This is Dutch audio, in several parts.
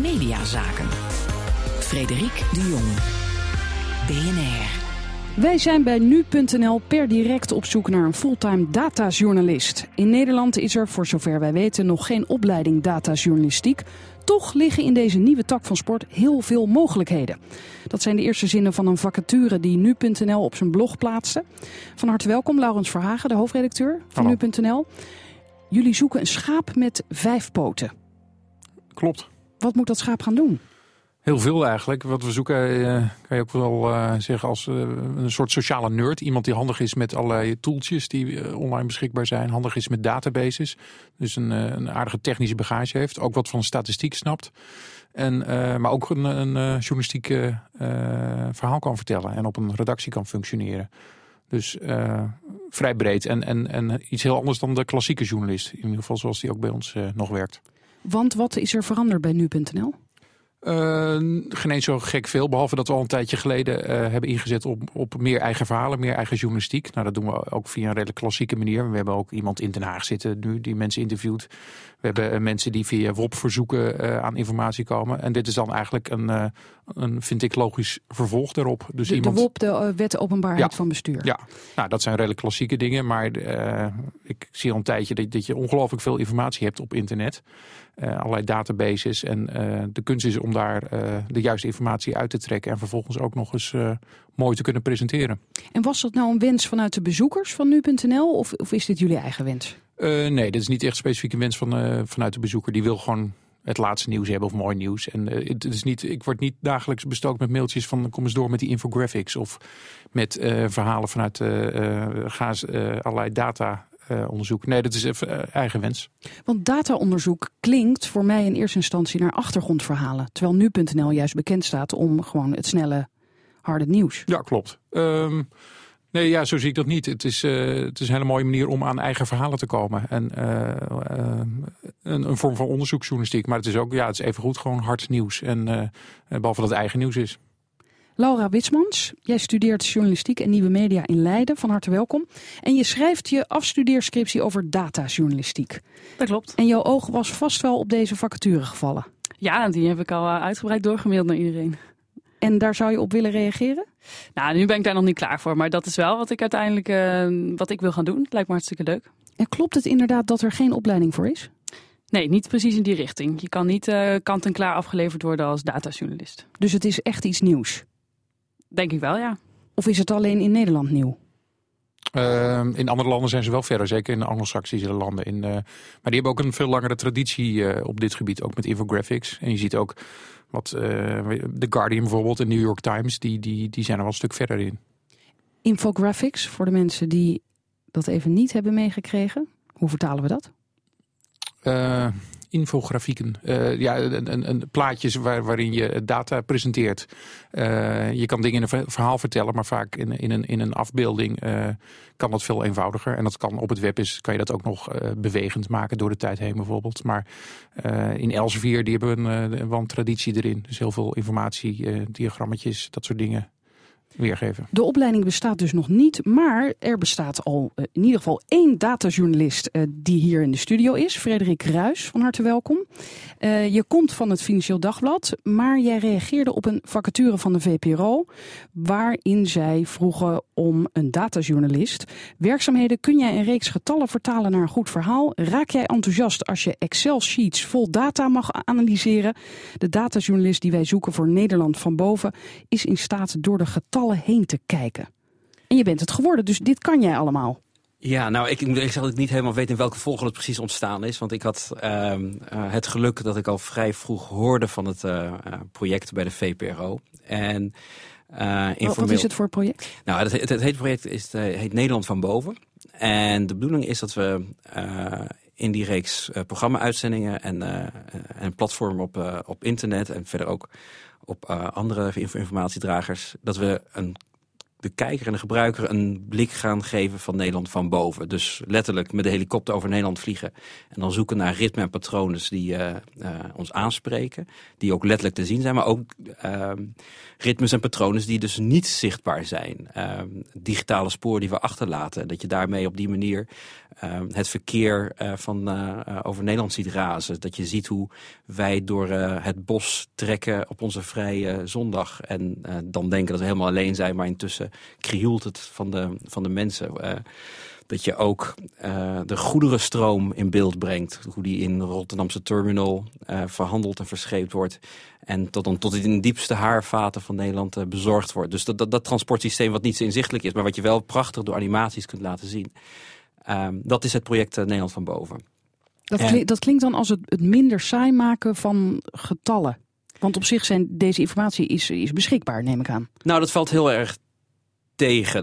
Mediazaken. Frederik de Jong, BNR. Wij zijn bij nu.nl per direct op zoek naar een fulltime datajournalist. In Nederland is er, voor zover wij weten, nog geen opleiding datajournalistiek. Toch liggen in deze nieuwe tak van sport heel veel mogelijkheden. Dat zijn de eerste zinnen van een vacature die nu.nl op zijn blog plaatste. Van harte welkom, Laurens Verhagen, de hoofdredacteur van nu.nl. Jullie zoeken een schaap met 5 poten. Klopt. Wat moet dat schaap gaan doen? Heel veel eigenlijk. Wat we zoeken kan je ook wel zeggen als een soort sociale nerd. Iemand die handig is met allerlei tooltjes die online beschikbaar zijn. Handig is met databases. Dus een aardige technische bagage heeft. Ook wat van statistiek snapt. Maar ook een journalistiek verhaal kan vertellen. En op een redactie kan functioneren. Dus vrij breed. En iets heel anders dan de klassieke journalist. In ieder geval zoals die ook bij ons nog werkt. Want wat is er veranderd bij nu.nl? Geen eens zo gek veel, behalve dat we al een tijdje geleden hebben ingezet op meer eigen verhalen, meer eigen journalistiek. Nou, dat doen we ook via een redelijk klassieke manier. We hebben ook iemand in Den Haag zitten nu die mensen interviewt. We hebben mensen die via WOP-verzoeken aan informatie komen. En dit is dan eigenlijk een vind ik, logisch vervolg daarop. Dus de WOP, de Wet Openbaarheid van Bestuur. Ja, nou, dat zijn redelijk klassieke dingen. Maar ik zie al een tijdje dat je ongelooflijk veel informatie hebt op internet. Allerlei databases. En de kunst is om daar de juiste informatie uit te trekken. En vervolgens ook nog eens mooi te kunnen presenteren. En was dat nou een wens vanuit de bezoekers van nu.nl? Of is dit jullie eigen wens? Nee, dit is niet echt specifiek een wens vanuit de bezoeker. Die wil gewoon het laatste nieuws hebben of mooi nieuws. En ik word niet dagelijks bestookt met mailtjes van kom eens door met die infographics. Of met verhalen vanuit allerlei data. Onderzoek. Nee, dat is even eigen wens. Want dataonderzoek klinkt voor mij in eerste instantie naar achtergrondverhalen. Terwijl nu.nl juist bekend staat om gewoon het snelle, harde nieuws. Ja, klopt. Nee, zo zie ik dat niet. Het is een hele mooie manier om aan eigen verhalen te komen. En een vorm van onderzoeksjournalistiek. Maar het is ook, het is evengoed gewoon hard nieuws. En behalve dat het eigen nieuws is. Laura Witsmans, jij studeert journalistiek en nieuwe media in Leiden. Van harte welkom. En je schrijft je afstudeerscriptie over datajournalistiek. Dat klopt. En jouw oog was vast wel op deze vacature gevallen. Ja, die heb ik al uitgebreid doorgemaild naar iedereen. En daar zou je op willen reageren? Nou, nu ben ik daar nog niet klaar voor. Maar dat is wel wat ik uiteindelijk wat ik wil gaan doen. Het lijkt me hartstikke leuk. En klopt het inderdaad dat er geen opleiding voor is? Nee, niet precies in die richting. Je kan niet kant-en-klaar afgeleverd worden als datajournalist. Dus het is echt iets nieuws? Denk ik wel, ja. Of is het alleen in Nederland nieuw? In andere landen zijn ze wel verder, zeker in de Anglo-Saxische landen. Maar die hebben ook een veel langere traditie op dit gebied, ook met infographics. En je ziet ook wat The Guardian bijvoorbeeld en New York Times, die zijn er wel een stuk verder in. Infographics, voor de mensen die dat even niet hebben meegekregen. Hoe vertalen we dat? Infografieken. Een plaatjes waarin je data presenteert. Je kan dingen in een verhaal vertellen, maar vaak in een afbeelding kan dat veel eenvoudiger. En dat kan op het web kan je dat ook nog bewegend maken door de tijd heen bijvoorbeeld. Maar in Elsevier, die hebben wel een traditie erin. Dus heel veel informatie, diagrammetjes, dat soort dingen weergeven. De opleiding bestaat dus nog niet, maar er bestaat al in ieder geval 1 datajournalist die hier in de studio is. Frederik Ruijs, van harte welkom. Je komt van het Financieel Dagblad, maar jij reageerde op een vacature van de VPRO, waarin zij vroegen om een datajournalist. Werkzaamheden: kun jij een reeks getallen vertalen naar een goed verhaal? Raak jij enthousiast als je Excel-sheets vol data mag analyseren? De datajournalist die wij zoeken voor Nederland van boven is in staat door de getallen heen te kijken. En je bent het geworden, dus dit kan jij allemaal. Ja, nou, ik moet eerlijk zeggen dat ik niet helemaal weet in welke volgorde het precies ontstaan is. Want ik had het geluk dat ik al vrij vroeg hoorde van het project bij de VPRO. En Wat is het voor project? Nou, het hele project heet Nederland van boven. En de bedoeling is dat we in die reeks programma-uitzendingen en een platform op internet en verder ook op andere informatiedragers, dat we een de kijker en de gebruiker een blik gaan geven van Nederland van boven. Dus letterlijk met de helikopter over Nederland vliegen. En dan zoeken naar ritme en patronen die ons aanspreken. Die ook letterlijk te zien zijn. Maar ook ritmes en patronen die dus niet zichtbaar zijn. Digitale sporen die we achterlaten. Dat je daarmee op die manier het verkeer over Nederland ziet razen. Dat je ziet hoe wij door het bos trekken op onze vrije zondag. En dan denken dat we helemaal alleen zijn. Maar intussen krioelt het van de mensen. Dat je ook de goederenstroom in beeld brengt. Hoe die in de Rotterdamse terminal verhandeld en verscheept wordt. En tot in de diepste haarvaten van Nederland bezorgd wordt. Dus dat transportsysteem wat niet zo inzichtelijk is. Maar wat je wel prachtig door animaties kunt laten zien. Dat is het project Nederland van boven. Dat klinkt dan als het minder saai maken van getallen. Want op zich zijn deze informatie is beschikbaar, neem ik aan. Nou, dat valt heel erg tegen.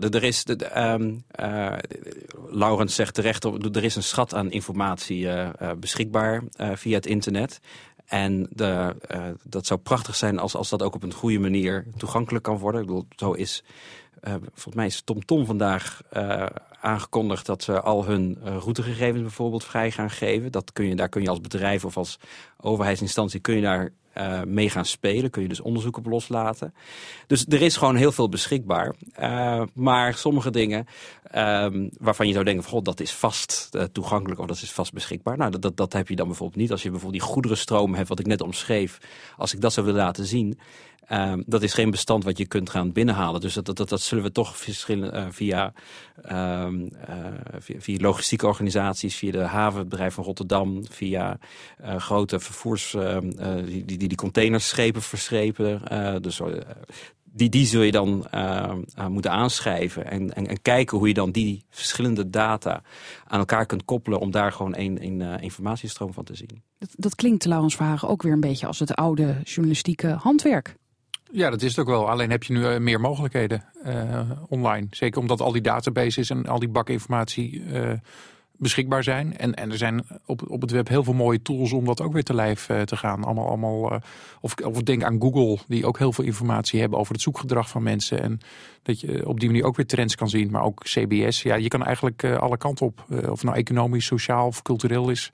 Laurens zegt terecht, er is een schat aan informatie beschikbaar via het internet. En dat zou prachtig zijn als dat ook op een goede manier toegankelijk kan worden. Ik bedoel, zo is volgens mij is TomTom vandaag aangekondigd dat ze al hun routegegevens bijvoorbeeld vrij gaan geven. Daar kun je als bedrijf of als overheidsinstantie kun je daar mee gaan spelen. Kun je dus onderzoek op loslaten. Dus er is gewoon heel veel beschikbaar. Maar sommige dingen waarvan je zou denken van, god, dat is vast toegankelijk of dat is vast beschikbaar. Nou, dat heb je dan bijvoorbeeld niet. Als je bijvoorbeeld die goederenstroom hebt, wat ik net omschreef. Als ik dat zou willen laten zien. Dat is geen bestand wat je kunt gaan binnenhalen. Dus dat zullen we toch via logistieke organisaties, via de havenbedrijf van Rotterdam, via grote vervoers, die containerschepen verschepen. Die zul je dan moeten aanschrijven en kijken hoe je dan die verschillende data aan elkaar kunt koppelen om daar gewoon één informatiestroom van te zien. Dat klinkt, Laurens Verhagen, ook weer een beetje als het oude journalistieke handwerk. Ja, dat is het ook wel. Alleen heb je nu meer mogelijkheden online. Zeker omdat al die databases en al die bakinformatie beschikbaar zijn. En er zijn op het web heel veel mooie tools om dat ook weer te lijf te gaan. Of denk aan Google, die ook heel veel informatie hebben over het zoekgedrag van mensen. En dat je op die manier ook weer trends kan zien. Maar ook CBS. Ja, je kan eigenlijk alle kanten op. Of het nou economisch, sociaal of cultureel is.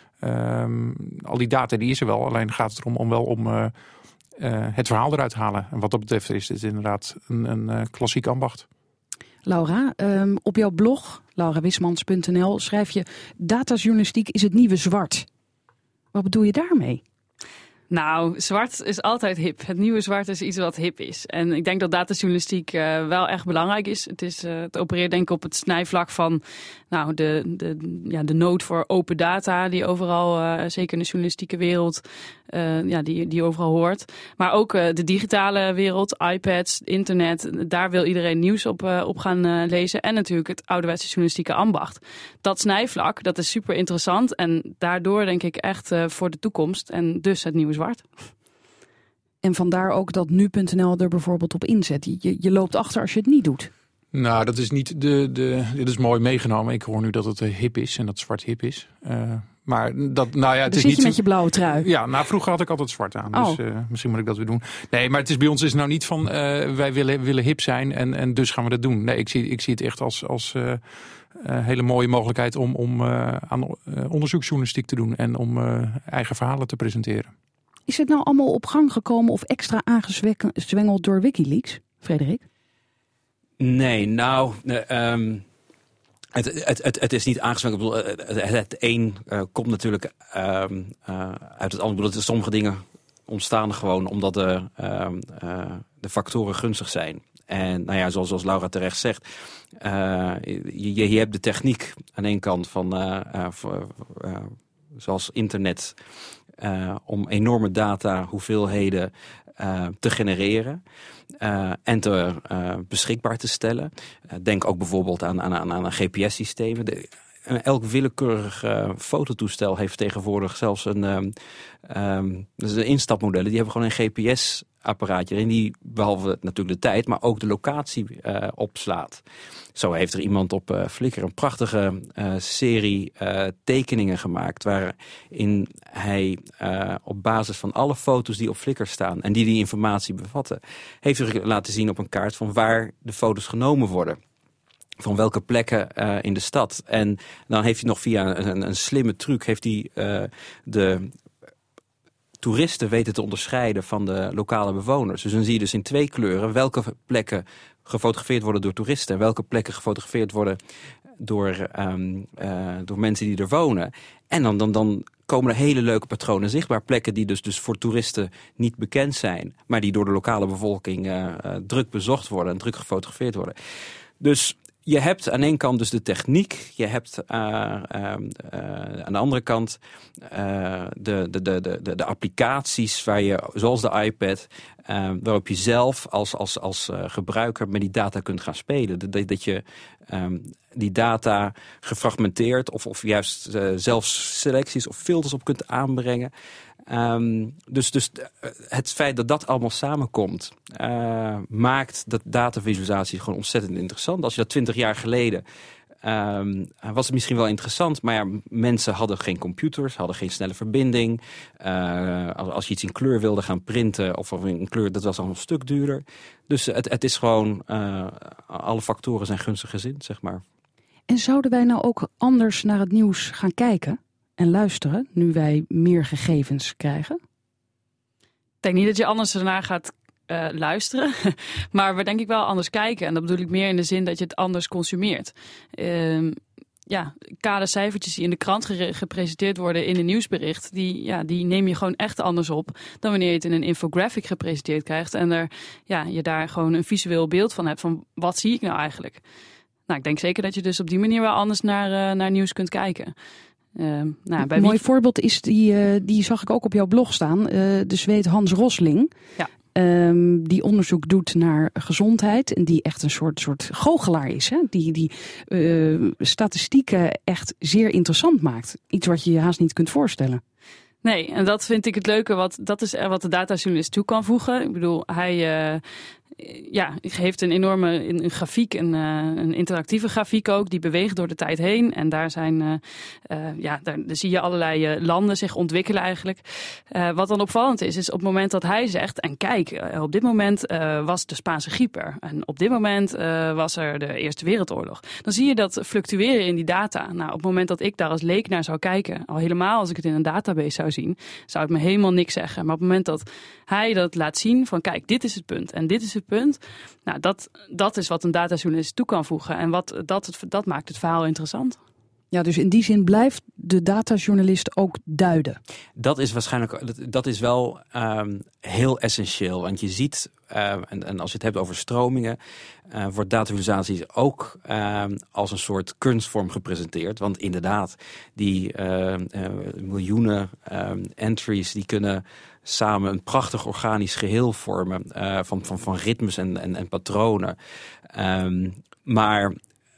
Al die data die is er wel. Alleen gaat het erom om het verhaal eruit te halen. En wat dat betreft is dit inderdaad een klassiek ambacht. Laura, op jouw blog, laurawismans.nl, schrijf je: datajournalistiek is het nieuwe zwart. Wat bedoel je daarmee? Nou, zwart is altijd hip. Het nieuwe zwart is iets wat hip is. En ik denk dat datajournalistiek wel echt belangrijk is. Het opereert denk ik op het snijvlak van de nood voor open data die overal, zeker in de journalistieke wereld, die overal hoort. Maar ook de digitale wereld, iPads, internet, daar wil iedereen nieuws op gaan lezen. En natuurlijk het ouderwetse journalistieke ambacht. Dat snijvlak, dat is super interessant. En daardoor denk ik echt voor de toekomst. En dus het nieuwe zwart. En vandaar ook dat nu.nl er bijvoorbeeld op inzet. Je loopt achter als je het niet doet. Nou, dat is niet dit is mooi meegenomen. Ik hoor nu dat het hip is en dat zwart hip is. Maar het is zit niet je met je blauwe trui. Ja, vroeger had ik altijd zwart aan. Oh. Dus misschien moet ik dat weer doen. Nee, maar bij ons is het nou niet van wij willen hip zijn en dus gaan we dat doen. Nee, ik zie het echt als hele mooie mogelijkheid om aan onderzoeksjournalistiek te doen en om eigen verhalen te presenteren. Is het nou allemaal op gang gekomen of extra aangezwengeld door WikiLeaks, Frederik? Nee, het is niet aangezwengeld. Het een komt natuurlijk uit het ander. Sommige dingen ontstaan gewoon omdat de factoren gunstig zijn. En zoals Laura terecht zegt, je hebt de techniek aan één kant van zoals internet, om enorme data hoeveelheden te genereren en beschikbaar te stellen. Denk ook bijvoorbeeld aan GPS-systemen. elk willekeurig fototoestel heeft tegenwoordig zelfs een instapmodellen. Die hebben gewoon een GPS-apparaatje erin die behalve natuurlijk de tijd, maar ook de locatie opslaat. Zo heeft er iemand op Flickr een prachtige serie tekeningen gemaakt, waarin hij op basis van alle foto's die op Flickr staan en die informatie bevatten, heeft er laten zien op een kaart van waar de foto's genomen worden. Van welke plekken in de stad. En dan heeft hij nog via een slimme truc heeft hij de toeristen weten te onderscheiden van de lokale bewoners. Dus dan zie je dus in 2 kleuren welke plekken gefotografeerd worden door toeristen en welke plekken gefotografeerd worden door mensen die er wonen. En dan komen er hele leuke patronen zichtbaar. Plekken die dus voor toeristen niet bekend zijn, maar die door de lokale bevolking druk bezocht worden en druk gefotografeerd worden. Dus je hebt aan één kant dus de techniek. Je hebt aan de andere kant de applicaties waar je, zoals de iPad, waarop je zelf als gebruiker met die data kunt gaan spelen. Dat je die data gefragmenteerd of juist zelfs selecties of filters op kunt aanbrengen. Dus het feit dat dat allemaal samenkomt, maakt dat datavisualisatie gewoon ontzettend interessant. Als je dat 20 jaar geleden was het misschien wel interessant, maar ja, mensen hadden geen computers, hadden geen snelle verbinding. Als je iets in kleur wilde gaan printen of in kleur, dat was al een stuk duurder. Dus het is gewoon, alle factoren zijn gunstig gezind, zeg maar. En zouden wij nou ook anders naar het nieuws gaan kijken en luisteren, nu wij meer gegevens krijgen? Ik denk niet dat je anders ernaar gaat luisteren, maar we denk ik wel anders kijken. En dat bedoel ik meer in de zin dat je het anders consumeert. Kale cijfertjes die in de krant gepresenteerd worden in een nieuwsbericht, die neem je gewoon echt anders op dan wanneer je het in een infographic gepresenteerd krijgt en je daar gewoon een visueel beeld van hebt van wat zie ik nou eigenlijk. Nou, ik denk zeker dat je dus op die manier wel anders naar nieuws kunt kijken. Een mooi voorbeeld is, die zag ik ook op jouw blog staan, de Zweed Hans Rosling. Ja. Die onderzoek doet naar gezondheid en die echt een soort goochelaar is. Hè? Die statistieken echt zeer interessant maakt. Iets wat je je haast niet kunt voorstellen. Nee, en dat vind ik het leuke. Dat is wat de datajournalist toe kan voegen. Ik bedoel, hij heeft een enorme grafiek, een interactieve grafiek ook, die beweegt door de tijd heen. En daar zijn, daar zie je allerlei landen zich ontwikkelen eigenlijk. Wat dan opvallend is op het moment dat hij zegt, en kijk, op dit moment was de Spaanse griep er. En op dit moment was er de Eerste Wereldoorlog. Dan zie je dat fluctueren in die data. Nou, op het moment dat ik daar als leek naar zou kijken, al helemaal als ik het in een database zou zien, zou het me helemaal niks zeggen. Maar op het moment dat hij dat laat zien van kijk, dit is het punt en dit is het punt. Nou, dat is wat een datajournalist toe kan voegen. En dat maakt het verhaal interessant. Ja, dus in die zin blijft de datajournalist ook duiden. Dat is waarschijnlijk, dat is wel heel essentieel. Want je ziet, en als je het hebt over stromingen, wordt datavisualisatie ook als een soort kunstvorm gepresenteerd. Want inderdaad, die miljoenen entries, die kunnen samen een prachtig organisch geheel vormen van ritmes en patronen. Maar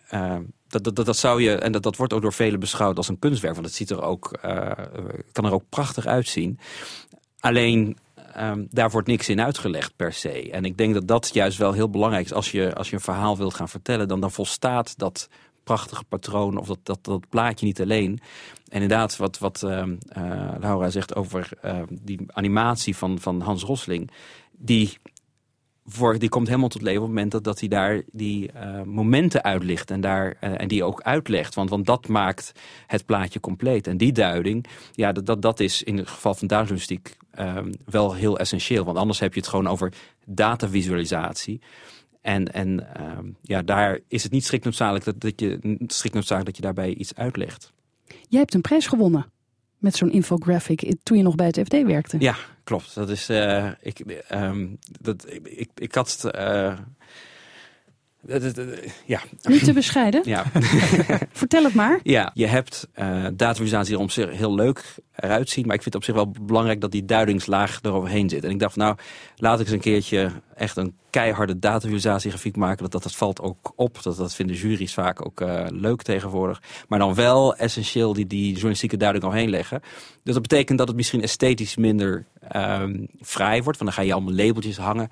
dat zou je, en dat wordt ook door velen beschouwd als een kunstwerk, want het ziet er ook, kan er ook prachtig uitzien. Alleen daar wordt niks in uitgelegd per se. En ik denk dat dat juist wel heel belangrijk is. Als je een verhaal wilt gaan vertellen, dan volstaat dat prachtige patroon of dat plaatje niet alleen. En inderdaad, wat Laura zegt over die animatie van Hans Rosling, die komt helemaal tot leven op het moment dat hij daar die momenten uitlicht en die ook uitlegt. Want dat maakt het plaatje compleet. En die duiding, ja, dat is in het geval van datajournalistiek wel heel essentieel. Want anders heb je het gewoon over datavisualisatie. En daar is het niet strikt noodzakelijk dat je daarbij iets uitlegt. Jij hebt een prijs gewonnen met zo'n infographic toen je nog bij het FD werkte. Ja, klopt. Dat is ik had Ja. Niet te bescheiden? Ja. Vertel het maar. Ja, je hebt datavisualisatie die er op zich heel leuk eruit ziet. Maar ik vind het op zich wel belangrijk dat die duidingslaag eroverheen zit. En ik dacht, nou, laat ik eens een keertje echt een keiharde datavisualisatiegrafiek maken. Dat valt ook op. Dat vinden juries vaak ook leuk tegenwoordig. Maar dan wel essentieel die journalistieke duiding omheen leggen. Dus dat betekent dat het misschien esthetisch minder vrij wordt. Want dan ga je allemaal labeltjes hangen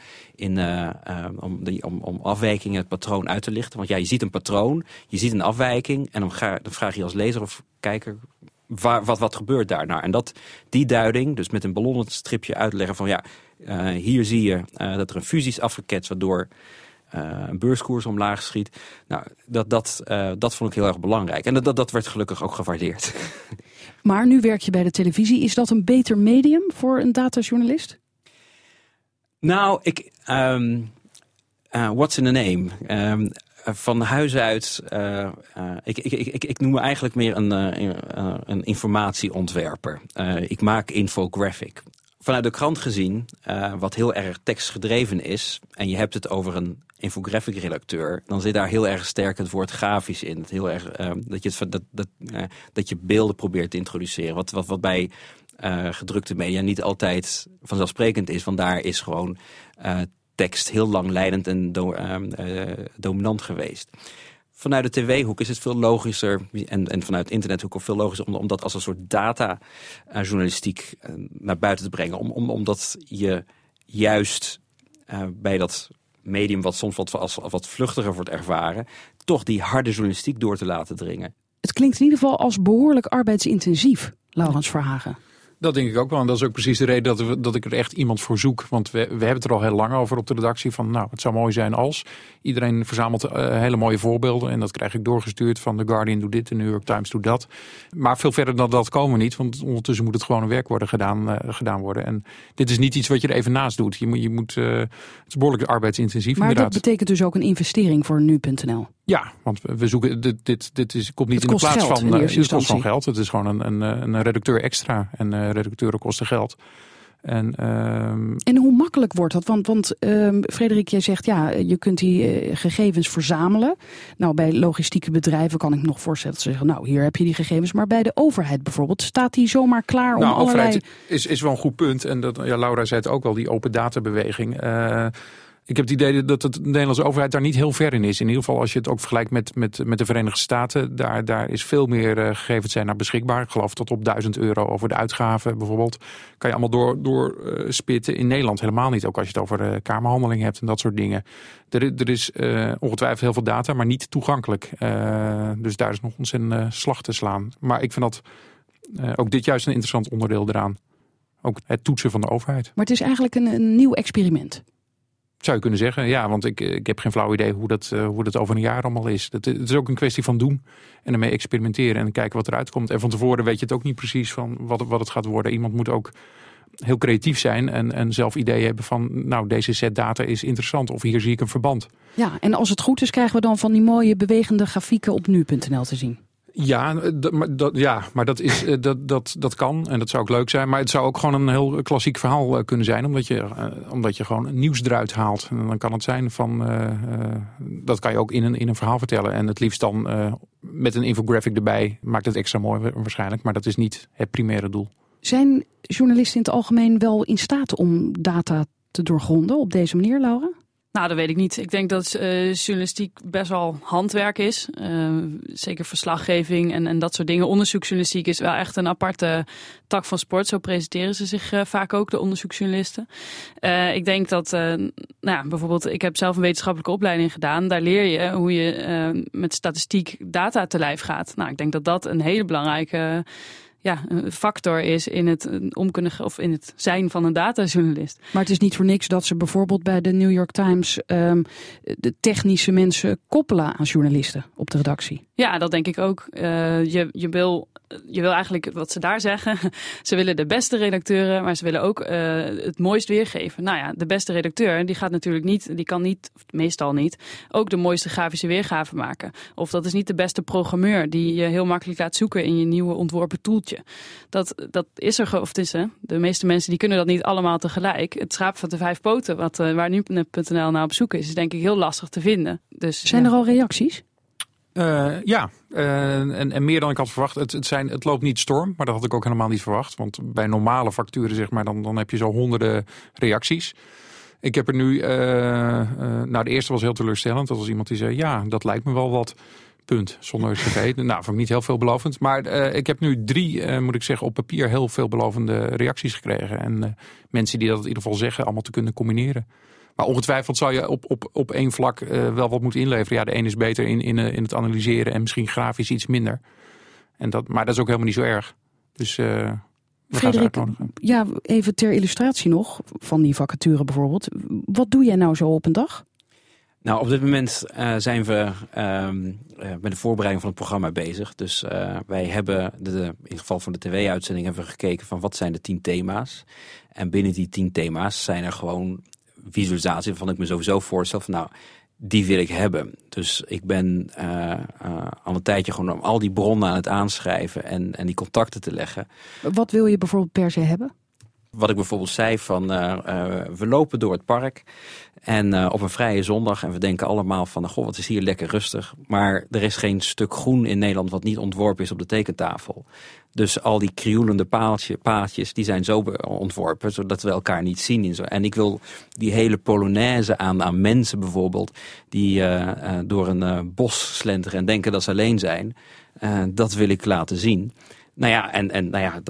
om afwijkingen, het patroon uit te lichten. Want ja, je ziet een patroon, je ziet een afwijking. En dan vraag je als lezer of kijker, wat gebeurt daar nou? En die duiding, dus met een ballonnenstripje uitleggen van hier zie je dat er een fusie is afgeketst, waardoor een beurskoers omlaag schiet. Nou, dat vond ik heel erg belangrijk. En dat werd gelukkig ook gewaardeerd. Maar nu werk je bij de televisie. Is dat een beter medium voor een datajournalist? Nou, what's in a name? Van huis uit, ik noem me eigenlijk meer een informatieontwerper. Ik maak infographic. Vanuit de krant gezien, wat heel erg tekstgedreven is, en je hebt het over een infographic-redacteur, dan zit daar heel erg sterk het woord grafisch in. Heel erg, dat je beelden probeert te introduceren. Wat bij gedrukte media niet altijd vanzelfsprekend is, want daar is gewoon tekst heel lang leidend en dominant geweest. Vanuit de tv-hoek is het veel logischer, en vanuit de internethoek ook veel logischer, om dat als een soort data-journalistiek naar buiten te brengen. Omdat je juist bij dat medium, wat soms wat vluchtiger wordt ervaren, toch die harde journalistiek door te laten dringen. Het klinkt in ieder geval als behoorlijk arbeidsintensief, Laurens Verhagen. Dat denk ik ook wel. En dat is ook precies de reden dat ik er echt iemand voor zoek. Want we hebben het er al heel lang over op de redactie. Van nou, het zou mooi zijn als. Iedereen verzamelt hele mooie voorbeelden. En dat krijg ik doorgestuurd van The Guardian doet dit, de New York Times doet dat. Maar veel verder dan dat komen we niet. Want ondertussen moet het gewoon een werk worden gedaan worden. En dit is niet iets wat je er even naast doet. Het is behoorlijk arbeidsintensief. Maar inderdaad. Dat betekent dus ook een investering voor nu.nl. Ja, want we zoeken, dit komt niet het in de plaats geld, van het kost van geld. Het is gewoon een redacteur extra. En redacteuren kosten geld. En hoe makkelijk wordt dat? Want Frederik, jij zegt je kunt die gegevens verzamelen. Nou, bij logistieke bedrijven kan ik me nog voorstellen dat ze zeggen, nou, hier heb je die gegevens. Maar bij de overheid bijvoorbeeld, staat die zomaar klaar om allerlei... overheid is wel een goed punt. En Laura zei het ook al, die open data beweging. Ik heb het idee dat de Nederlandse overheid daar niet heel ver in is. In ieder geval als je het ook vergelijkt met de Verenigde Staten. Daar is veel meer gegevens zijn beschikbaar. Ik geloof tot op €1000 over de uitgaven bijvoorbeeld. Kan je allemaal doorspitten. In Nederland helemaal niet. Ook als je het over kamerhandeling hebt en dat soort dingen. Er is ongetwijfeld heel veel data, maar niet toegankelijk. Dus daar is nog ontzettend slag te slaan. Maar ik vind dat ook dit juist een interessant onderdeel eraan. Ook het toetsen van de overheid. Maar het is eigenlijk een nieuw experiment. Zou je kunnen zeggen, ja, want ik heb geen flauw idee hoe dat over een jaar allemaal is. Het is ook een kwestie van doen en ermee experimenteren en kijken wat eruit komt. En van tevoren weet je het ook niet precies van wat het gaat worden. Iemand moet ook heel creatief zijn en zelf ideeën hebben van, nou, deze set data is interessant of hier zie ik een verband. Ja, en als het goed is krijgen we dan van die mooie bewegende grafieken op nu.nl te zien. Ja, maar dat kan en dat zou ook leuk zijn. Maar het zou ook gewoon een heel klassiek verhaal kunnen zijn. Omdat je gewoon nieuws eruit haalt. En dan kan het zijn van... dat kan je ook in een verhaal vertellen. En het liefst dan met een infographic erbij. Maakt het extra mooi waarschijnlijk. Maar dat is niet het primaire doel. Zijn journalisten in het algemeen wel in staat om data te doorgronden op deze manier, Laura? Nou, dat weet ik niet. Ik denk dat journalistiek best wel handwerk is. Zeker verslaggeving en dat soort dingen. Onderzoeksjournalistiek is wel echt een aparte tak van sport. Zo presenteren ze zich vaak ook, de onderzoeksjournalisten. Ik denk dat, bijvoorbeeld, ik heb zelf een wetenschappelijke opleiding gedaan. Daar leer je hoe je met statistiek data te lijf gaat. Nou, ik denk dat dat een hele belangrijke... een factor is in het in het zijn van een datajournalist. Maar het is niet voor niks dat ze bijvoorbeeld bij de New York Times de technische mensen koppelen aan journalisten op de redactie. Ja, dat denk ik ook. Je wil je wil eigenlijk wat ze daar zeggen. Ze willen de beste redacteuren, maar ze willen ook het mooist weergeven. Nou ja, de beste redacteur, die gaat natuurlijk niet, die kan niet, meestal niet, ook de mooiste grafische weergave maken. Of dat is niet de beste programmeur die je heel makkelijk laat zoeken in je nieuwe ontworpen toeltje. Dat is er, of het is, de meeste mensen die kunnen dat niet allemaal tegelijk. Het schaap van de 5 poten, waar nu.nl nou op zoek is denk ik heel lastig te vinden. Dus, zijn er al reacties? En meer dan ik had verwacht. Het loopt niet storm, maar dat had ik ook helemaal niet verwacht. Want bij normale facturen, zeg maar, dan heb je zo honderden reacties. Ik heb er nu, de eerste was heel teleurstellend. Dat was iemand die zei, ja, dat lijkt me wel wat. Punt, zonder cv. Nou, vond ik niet heel veelbelovend. Maar ik heb nu 3, moet ik zeggen, op papier heel veelbelovende reacties gekregen. En mensen die dat in ieder geval zeggen, allemaal te kunnen combineren. Maar ongetwijfeld zal je op één vlak wel wat moeten inleveren. Ja, de een is beter in het analyseren en misschien grafisch iets minder. Maar dat is ook helemaal niet zo erg. Dus we gaan ze uitnodigen. Ja, even ter illustratie nog, van die vacature bijvoorbeeld. Wat doe jij nou zo op een dag? Nou, op dit moment zijn we met de voorbereiding van het programma bezig. Dus wij hebben, in ieder geval van de tv-uitzending, hebben we gekeken van wat zijn de 10 thema's. En binnen die 10 thema's zijn er gewoon visualisatie waarvan ik me sowieso voorstel van nou, die wil ik hebben. Dus ik ben al een tijdje gewoon om al die bronnen aan het aanschrijven en die contacten te leggen. Wat wil je bijvoorbeeld per se hebben? Wat ik bijvoorbeeld zei van we lopen door het park en op een vrije zondag en we denken allemaal van goh, wat is hier lekker rustig. Maar er is geen stuk groen in Nederland wat niet ontworpen is op de tekentafel. Dus al die krioelende paadjes die zijn zo ontworpen zodat we elkaar niet zien. En ik wil die hele polonaise aan mensen bijvoorbeeld die door een bos slenteren en denken dat ze alleen zijn. Dat wil ik laten zien. Nou ja,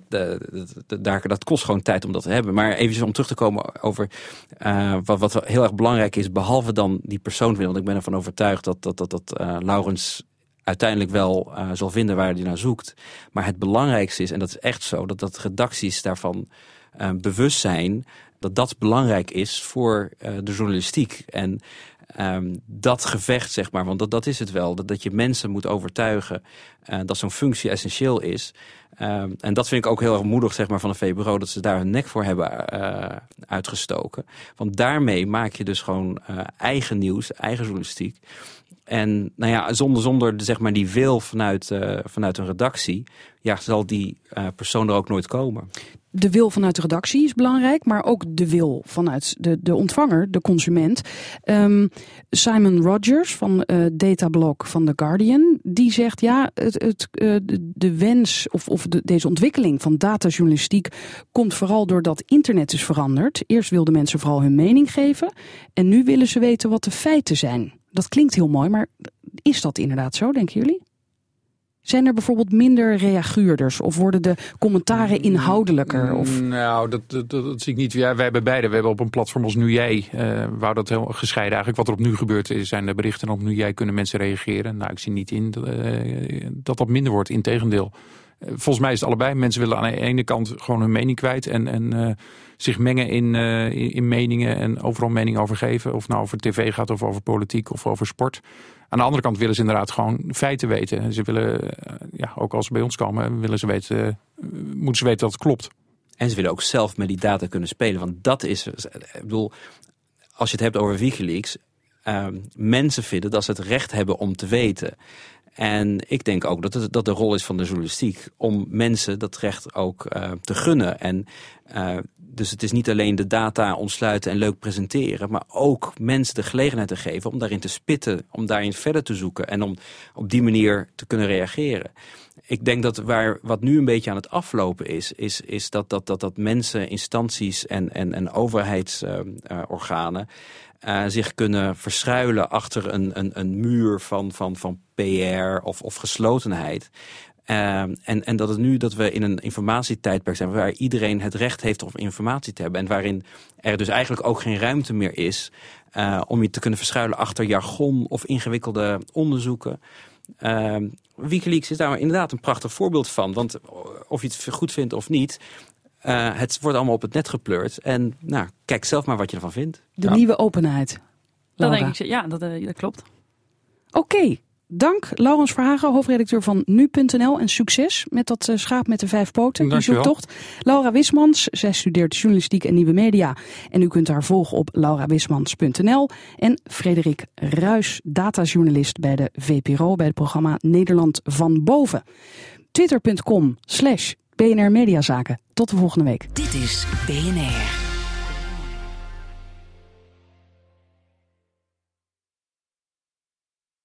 dat kost gewoon tijd om dat te hebben. Maar even om terug te komen over wat heel erg belangrijk is, behalve dan die persoon, want ik ben ervan overtuigd dat Laurens uiteindelijk wel zal vinden waar hij naar zoekt. Maar het belangrijkste is, en dat is echt zo, dat redacties daarvan bewust zijn dat belangrijk is voor de journalistiek. En dat gevecht, zeg maar, want dat is het wel. Dat je mensen moet overtuigen dat zo'n functie essentieel is. En dat vind ik ook heel erg moedig, zeg maar, van de VPRO, dat ze daar hun nek voor hebben uitgestoken. Want daarmee maak je dus gewoon eigen nieuws, eigen journalistiek. En nou ja, zonder zeg maar die wil vanuit een redactie, ja, zal die persoon er ook nooit komen. De wil vanuit de redactie is belangrijk, maar ook de wil vanuit de ontvanger, de consument. Simon Rogers van Datablog van The Guardian, die zegt ja, de wens of deze ontwikkeling van datajournalistiek komt vooral doordat internet is veranderd. Eerst wilden mensen vooral hun mening geven en nu willen ze weten wat de feiten zijn. Dat klinkt heel mooi, maar is dat inderdaad zo, denken jullie? Zijn er bijvoorbeeld minder reaguurders of worden de commentaren inhoudelijker? Of? Nou, dat zie ik niet. Ja, wij hebben beide. We hebben op een platform als Nu Jij, waar dat heel gescheiden eigenlijk. Wat er op Nu gebeurt zijn de berichten. En op Nu Jij kunnen mensen reageren. Nou, ik zie niet in dat minder wordt. Integendeel. Volgens mij is het allebei. Mensen willen aan de ene kant gewoon hun mening kwijt. En zich mengen in meningen en overal mening over geven. Of nou over tv gaat of over politiek of over sport. Aan de andere kant willen ze inderdaad gewoon feiten weten. Ze willen, ook als ze bij ons komen, moeten ze weten dat het klopt. En ze willen ook zelf met die data kunnen spelen. Want dat is, ik bedoel, als je het hebt over WikiLeaks, mensen vinden dat ze het recht hebben om te weten. En ik denk ook dat de rol is van de journalistiek om mensen dat recht ook te gunnen. En dus het is niet alleen de data ontsluiten en leuk presenteren, maar ook mensen de gelegenheid te geven om daarin te spitten, om daarin verder te zoeken en om op die manier te kunnen reageren. Ik denk dat wat nu een beetje aan het aflopen is dat mensen, instanties en overheidsorganen zich kunnen verschuilen achter een muur van PR of geslotenheid. En dat we in een informatietijdperk zijn waar iedereen het recht heeft om informatie te hebben. En waarin er dus eigenlijk ook geen ruimte meer is om je te kunnen verschuilen achter jargon of ingewikkelde onderzoeken. WikiLeaks is daar inderdaad een prachtig voorbeeld van. Want of je het goed vindt of niet, het wordt allemaal op het net gepleurd. En nou, kijk zelf maar wat je ervan vindt. De nieuwe openheid. Dat denk ik, ja, dat klopt. Oké. Dank Laurens Verhagen, hoofdredacteur van nu.nl. En succes met dat schaap met de 5 poten, die zoektocht. Laura Wismans, zij studeert journalistiek en nieuwe media. En u kunt haar volgen op laurawismans.nl. En Frederik Ruys, datajournalist bij de VPRO, bij het programma Nederland van Boven. Twitter.com/BNR Mediazaken. Tot de volgende week. Dit is BNR.